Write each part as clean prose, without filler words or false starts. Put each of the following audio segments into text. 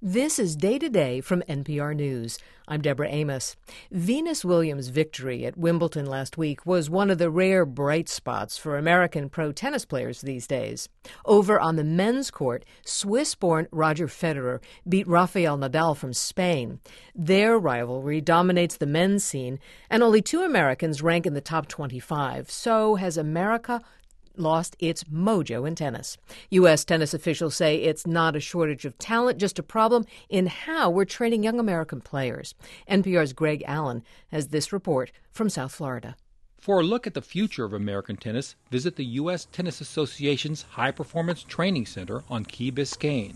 This is Day to Day from NPR News. I'm Deborah Amos. Venus Williams' victory at Wimbledon last week was one of the rare bright spots for American pro tennis players these days. Over on the men's court, Swiss-born Roger Federer beat Rafael Nadal from Spain. Their rivalry dominates the men's scene, and only two Americans rank in the top 25. So has America lost its mojo in tennis. U.S. tennis officials say it's not a shortage of talent, just a problem in how we're training young American players. NPR's Greg Allen has this report from South Florida. For a look at the future of American tennis, visit the U.S. Tennis Association's High Performance Training Center on Key Biscayne.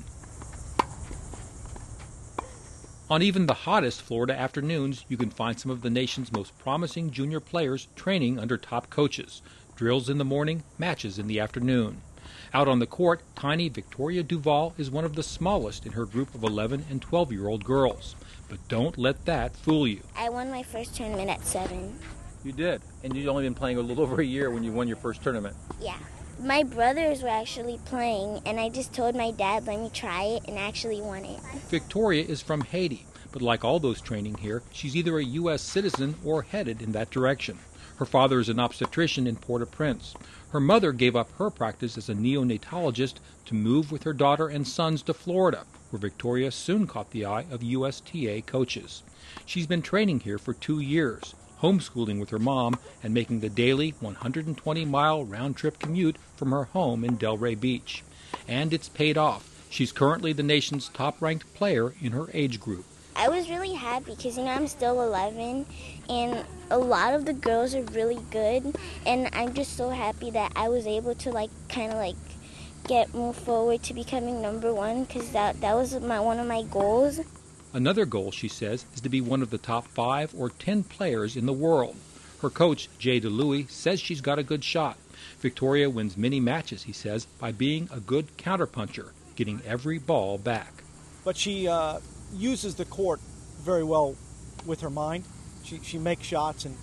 On even the hottest Florida afternoons, you can find some of the nation's most promising junior players training under top coaches. Drills in the morning, matches in the afternoon. Out on the court, tiny Victoria Duval is one of the smallest in her group of 11 and 12-year-old girls. But don't let that fool you. I won my first tournament at 7. You did, and you'd only been playing a little over a year when you won your first tournament. Yeah. My brothers were actually playing, and I just told my dad, let me try it, and actually won it. Victoria is from Haiti, but like all those training here, she's either a U.S. citizen or headed in that direction. Her father is an obstetrician in Port-au-Prince. Her mother gave up her practice as a neonatologist to move with her daughter and sons to Florida, where Victoria soon caught the eye of USTA coaches. She's been training here for 2 years, homeschooling with her mom and making the daily 120-mile round-trip commute from her home in Delray Beach. And it's paid off. She's currently the nation's top-ranked player in her age group. I was really happy because, I'm still 11, and a lot of the girls are really good, and I'm just so happy that I was able to, move forward to becoming number one, because that was one of my goals. Another goal, she says, is to be one of the top 5 or 10 players in the world. Her coach, Jay DeLuey, says she's got a good shot. Victoria wins many matches, he says, by being a good counterpuncher, getting every ball back. But she uses the court very well with her mind. She makes shots, and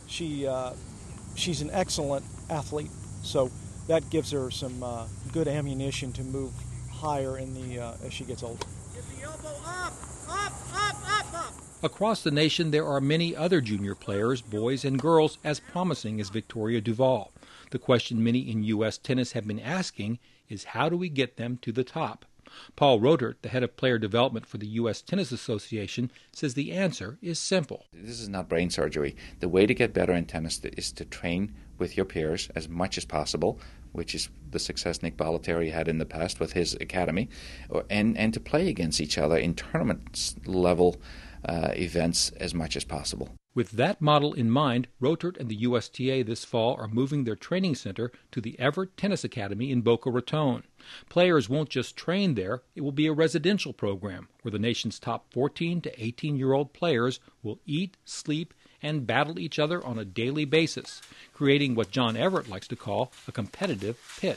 she's an excellent athlete. So that gives her some good ammunition to move higher in the as she gets older. Get the elbow up, up, up, up, up. Across the nation, there are many other junior players, boys and girls, as promising as Victoria Duval. The question many in U.S. tennis have been asking is, how do we get them to the top? Paul Rotert, the head of player development for the U.S. Tennis Association, says the answer is simple. This is not brain surgery. The way to get better in tennis is to train with your peers as much as possible, which is the success Nick Bollettieri had in the past with his academy, and to play against each other in tournament-level events as much as possible. With that model in mind, Rotert and the USTA this fall are moving their training center to the Everett Tennis Academy in Boca Raton. Players won't just train there, it will be a residential program where the nation's top 14 to 18-year-old players will eat, sleep, and battle each other on a daily basis, creating what John Everett likes to call a competitive pit.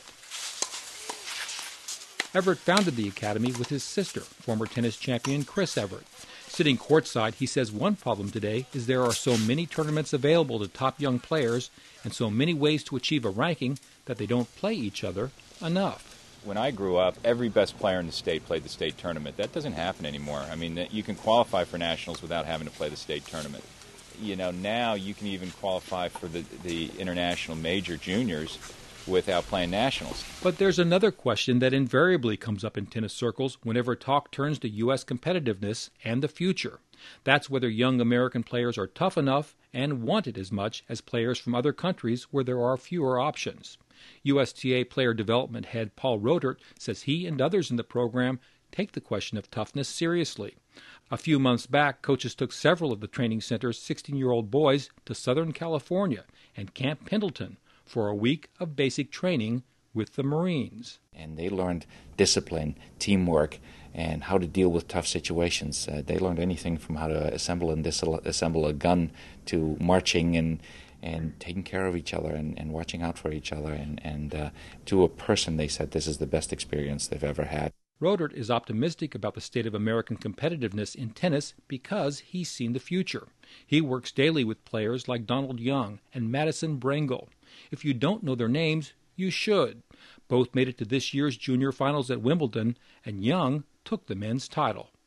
Everett founded the academy with his sister, former tennis champion Chris Everett. Sitting courtside, he says one problem today is there are so many tournaments available to top young players and so many ways to achieve a ranking that they don't play each other enough. When I grew up, every best player in the state played the state tournament. That doesn't happen anymore. I mean, you can qualify for nationals without having to play the state tournament. Now you can even qualify for the international major juniors without playing nationals. But there's another question that invariably comes up in tennis circles whenever talk turns to U.S. competitiveness and the future. That's whether young American players are tough enough and want it as much as players from other countries where there are fewer options. USTA player development head Paul Rotert says he and others in the program take the question of toughness seriously. A few months back, coaches took several of the training center's 16-year-old boys to Southern California and Camp Pendleton for a week of basic training with the Marines. And they learned discipline, teamwork, and how to deal with tough situations. They learned anything from how to assemble and disassemble a gun to marching and taking care of each other and watching out for each other. And to a person, they said this is the best experience they've ever had. Rotert is optimistic about the state of American competitiveness in tennis because he's seen the future. He works daily with players like Donald Young and Madison Brangle. If you don't know their names, you should. Both made it to this year's junior finals at Wimbledon, and Young took the men's title.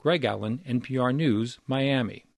Greg Allen, NPR News, Miami.